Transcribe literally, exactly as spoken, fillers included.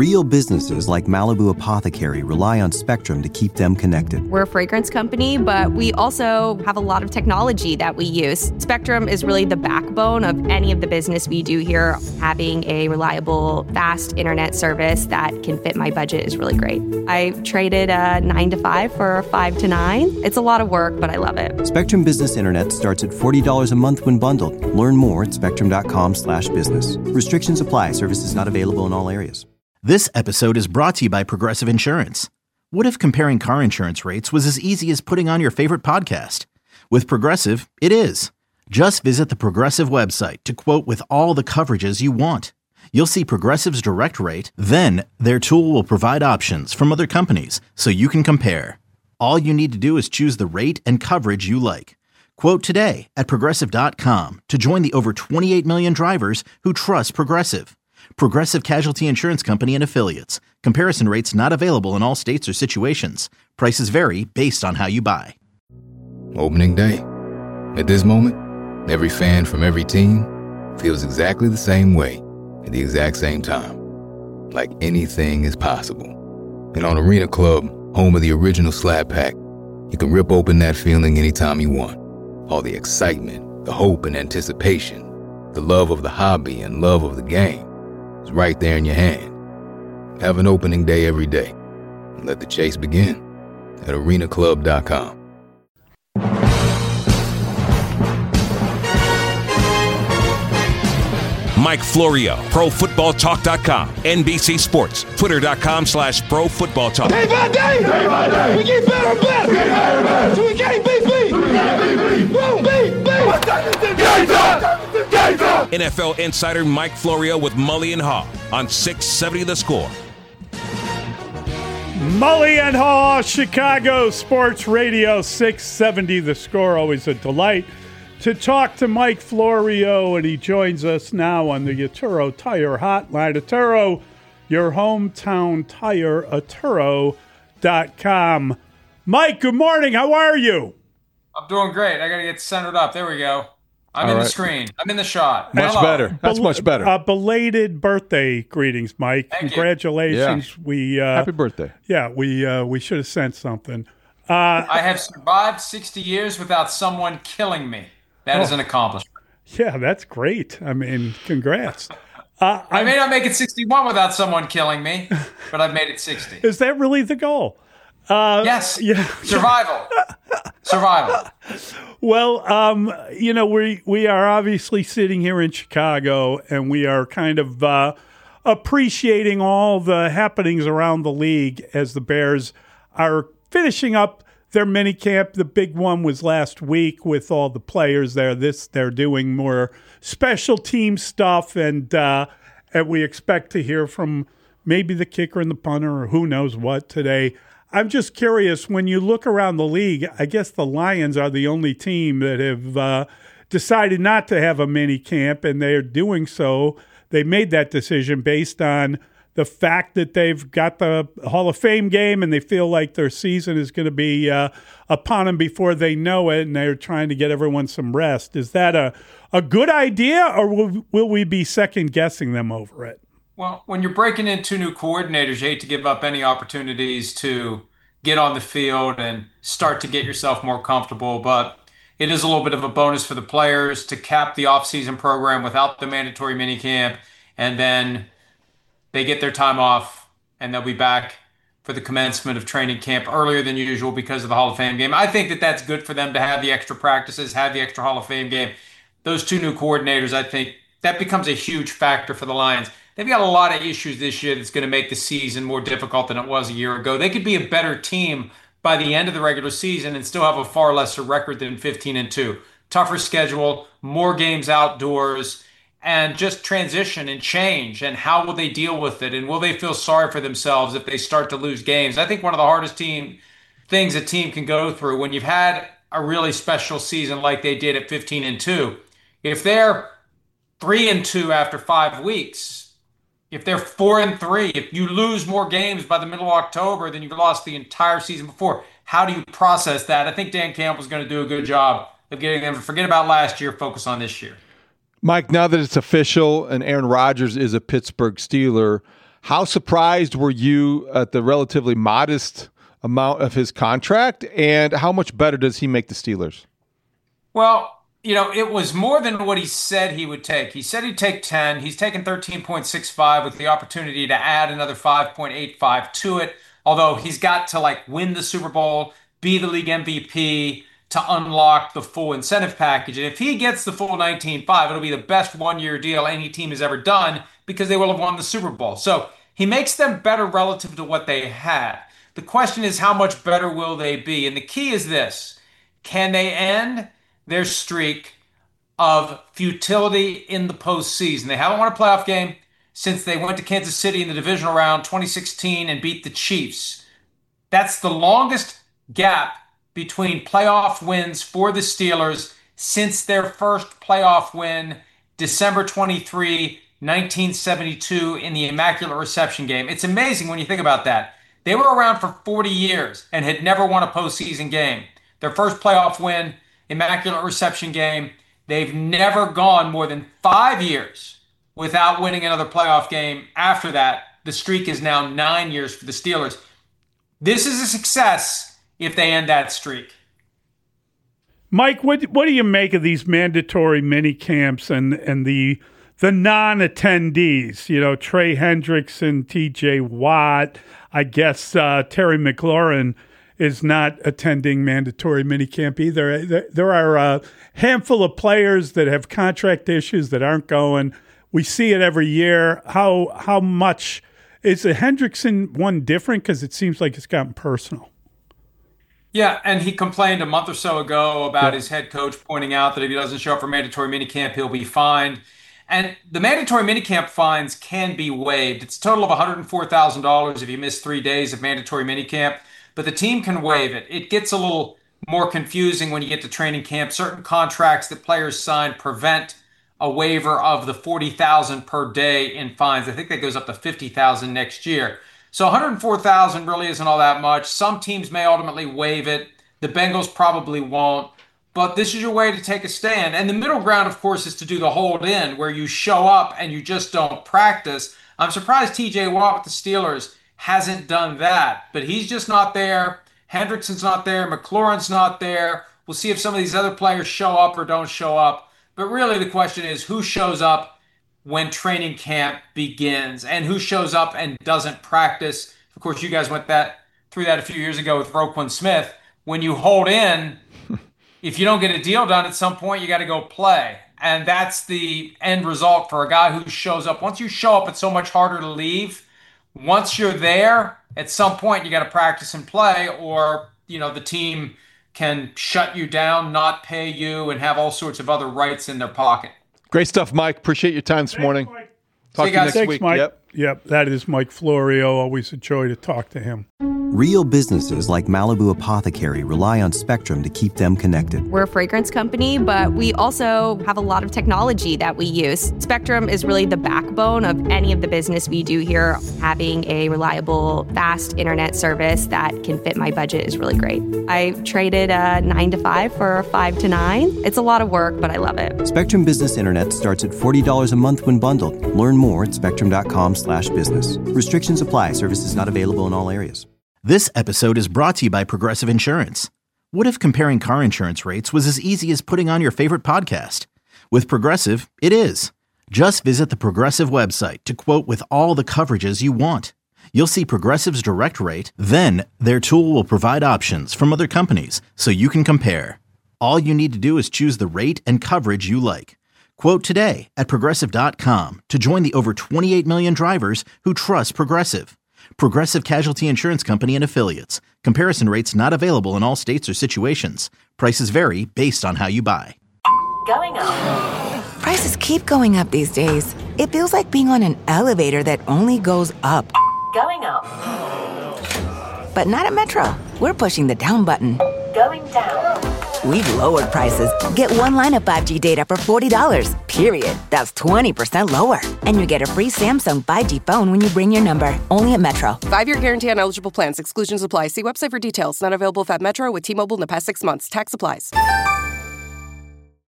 Real businesses like Malibu Apothecary rely on Spectrum to keep them connected. We're a fragrance company, but we also have a lot of technology that we use. Spectrum is really the backbone of any of the business we do here. Having a reliable, fast internet service that can fit my budget is really great. I traded a nine to five for a five to nine. It's a lot of work, but I love it. Spectrum Business Internet starts at forty dollars a month when bundled. Learn more at spectrum.com slash business. Restrictions apply. Services not available in all areas. This episode is brought to you by Progressive Insurance. What if comparing car insurance rates was as easy as putting on your favorite podcast? With Progressive, it is. Just visit the Progressive website to quote with all the coverages you want. You'll see Progressive's direct rate, then their tool will provide options from other companies so you can compare. All you need to do is choose the rate and coverage you like. Quote today at progressive dot com to join the over twenty-eight million drivers who trust Progressive. Progressive Casualty Insurance Company and Affiliates. Comparison rates not available in all states or situations. Prices vary based on how you buy. Opening day. At this moment, every fan from every team feels exactly the same way at the exact same time. Like anything is possible. And on Arena Club, home of the original Slap Pack, you can rip open that feeling anytime you want. All the excitement, the hope and anticipation, the love of the hobby and love of the game. It's right there in your hand. Have an opening day every day. And let the chase begin at arena club dot com. Mike Florio, pro football talk dot com, N B C Sports, twitter.com slash pro football talk. Day by day, day by day, we get better and better. We get better and better. So we can't beat beat. We can't beat beat. Woo, beat, beat. What time is it? Game time. Game time. N F L insider Mike Florio with Mully and Haw on six seventy The Score. Mully and Haw, Chicago Sports Radio, six seventy The Score. Always a delight to talk to Mike Florio, and he joins us now on the Atturo Tire Hotline. Atturo, your hometown tire, atturo dot com. Mike, good morning. How are you? I'm doing great. I got to get centered up. There we go. I'm All in right. the screen. I'm in the shot. Much Hello. better. That's Bel- much better. Uh, belated birthday greetings, Mike. Thank you. Congratulations. Yeah. We uh, Happy birthday. Yeah, we uh, we should have sent something. Uh, I have survived sixty years without someone killing me. That Oh. is an accomplishment. yeah, that's great. I mean, congrats. Uh, I may not make it sixty-one without someone killing me, but I've made it sixty. Is that really the goal? Uh, Yes. Yeah. Survival. Survival. Well, um, you know, we we are obviously sitting here in Chicago, and we are kind of uh, appreciating all the happenings around the league as the Bears are finishing up their mini camp. The big one was last week with all the players there. This they're doing more special team stuff, and uh, and we expect to hear from maybe the kicker and the punter, or who knows what today. I'm just curious, when you look around the league, I guess the Lions are the only team that have uh, decided not to have a mini camp, and they're doing so. They made that decision based on the fact that they've got the Hall of Fame game, and they feel like their season is going to be uh, upon them before they know it, and they're trying to get everyone some rest. Is that a, a good idea, or will, will we be second-guessing them over it? Well, when you're breaking in two new coordinators, you hate to give up any opportunities to get on the field and start to get yourself more comfortable. But it is a little bit of a bonus for the players to cap the offseason program without the mandatory minicamp, and then they get their time off, and they'll be back for the commencement of training camp earlier than usual because of the Hall of Fame game. I think that that's good for them to have the extra practices, have the extra Hall of Fame game. Those two new coordinators, I think that becomes a huge factor for the Lions. They've got a lot of issues this year that's going to make the season more difficult than it was a year ago. They could be a better team by the end of the regular season and still have a far lesser record than fifteen and two. Tougher schedule, more games outdoors, and just transition and change. And how will they deal with it? And will they feel sorry for themselves if they start to lose games? I think one of the hardest team things a team can go through when you've had a really special season like they did at fifteen and two, if they're three and two after five weeks, if they're four and three, if you lose more games by the middle of October than you've lost the entire season before, how do you process that? I think Dan Campbell's going to do a good job of getting them to forget about last year, focus on this year. Mike, now that it's official and Aaron Rodgers is a Pittsburgh Steeler, How surprised were you at the relatively modest amount of his contract, and how much better does he make the Steelers? Well, you know, it was more than what he said he would take. He said he'd take ten. He's taken thirteen point six five with the opportunity to add another five point eight five to it. Although he's got to like win the Super Bowl, be the league M V P to unlock the full incentive package. And if he gets the full nineteen point five, it'll be the best one-year deal any team has ever done because they will have won the Super Bowl. So he makes them better relative to what they had. The question is, how much better will they be? And the key is this: can they end their streak of futility in the postseason? They haven't won a playoff game since they went to Kansas City in the divisional round twenty sixteen and beat the Chiefs. That's the longest gap between playoff wins for the Steelers since their first playoff win, December twenty-third, nineteen seventy-two, in the Immaculate Reception game. It's amazing when you think about that. They were around for forty years and had never won a postseason game. Their first playoff win, Immaculate Reception game. They've never gone more than five years without winning another playoff game. After that, the streak is now nine years for the Steelers. This is a success if they end that streak. Mike, what what do you make of these mandatory mini camps and, and the the non-attendees? You know, Trey Hendrickson, T J Watt, I guess uh, Terry McLaurin is not attending mandatory minicamp either. There, there are a handful of players that have contract issues that aren't going. We see it every year. How how much is the Hendrickson one different? Because it seems like it's gotten personal. Yeah, and he complained a month or so ago about yeah. his head coach pointing out that if he doesn't show up for mandatory minicamp, he'll be fined. And the mandatory minicamp fines can be waived. It's a total of one hundred four thousand dollars if you miss three days of mandatory minicamp. But the team can waive it. It gets a little more confusing when you get to training camp. Certain contracts that players sign prevent a waiver of the forty thousand dollars per day in fines. I think that goes up to fifty thousand dollars next year. So one hundred four thousand dollars really isn't all that much. Some teams may ultimately waive it. The Bengals probably won't. But this is your way to take a stand. And the middle ground, of course, is to do the hold in, where you show up and you just don't practice. I'm surprised T J Watt with the Steelers hasn't done that, but he's just not there. Hendrickson's not there. McLaurin's not there. We'll see if some of these other players show up or don't show up. But really the question is, who shows up when training camp begins and who shows up and doesn't practice? Of course, you guys went that through that a few years ago with Roquan Smith. When you hold in, if you don't get a deal done at some point, you got to go play. And that's the end result for a guy who shows up. Once you show up, it's so much harder to leave. Once you're there, at some point, you got to practice and play, or, you know, the team can shut you down, not pay you, and have all sorts of other rights in their pocket. Great stuff, Mike. Appreciate your time this Thanks, morning. Mike. Talk See to you next Thanks, week. Mike. Yep. Yep, that is Mike Florio. Always a joy to talk to him. Real businesses like Malibu Apothecary rely on Spectrum to keep them connected. We're a fragrance company, but we also have a lot of technology that we use. Spectrum is really the backbone of any of the business we do here. Having a reliable, fast internet service that can fit my budget is really great. I traded a nine to five for a five to nine. It's a lot of work, but I love it. Spectrum Business Internet starts at forty dollars a month when bundled. Learn more at spectrum.com slash business. Restrictions apply. Services not available in all areas. This episode is brought to you by Progressive Insurance. What if comparing car insurance rates was as easy as putting on your favorite podcast? With Progressive, it is. Just visit the Progressive website to quote with all the coverages you want. You'll see Progressive's direct rate, then their tool will provide options from other companies so you can compare. All you need to do is choose the rate and coverage you like. Quote today at Progressive dot com to join the over twenty-eight million drivers who trust Progressive. Progressive Casualty Insurance Company and Affiliates. Comparison rates not available in all states or situations. Prices vary based on how you buy. Going up. Prices keep going up these days. It feels like being on an elevator that only goes up. Going up. But not at Metro. We're pushing the down button. Going down. We've lowered prices. Get one line of five G data for forty dollars, period. That's twenty percent lower. And you get a free Samsung five G phone when you bring your number. Only at Metro. Five-year guarantee on eligible plans. Exclusions apply. See website for details. Not available if at Metro with T-Mobile in the past six months. Tax applies.